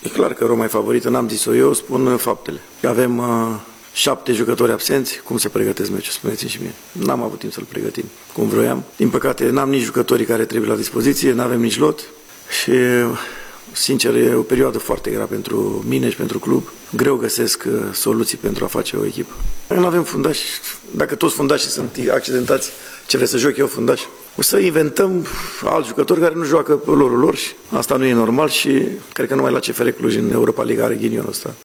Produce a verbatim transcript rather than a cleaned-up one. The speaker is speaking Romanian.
E clar că Roma e favorită, n-am zis-o eu, spun faptele. Avem uh, șapte jucători absenți, cum se pregătesc meciul, spuneți-mi și mie. N-am avut timp să-l pregătim cum vroiam. Din păcate, n-am nici jucătorii care trebuie la dispoziție, n-avem nici lot și, sincer, e o perioadă foarte grea pentru mine și pentru club. Greu găsesc uh, soluții pentru a face o echipă. Nu avem fundași. Dacă toți fundașii sunt accidentați, ce vreți să joc eu fundaș? O să inventăm alți jucători care nu joacă pe lorul lor și asta nu e normal și cred că numai la C F R Cluj în Europa League are ghinionul ăsta.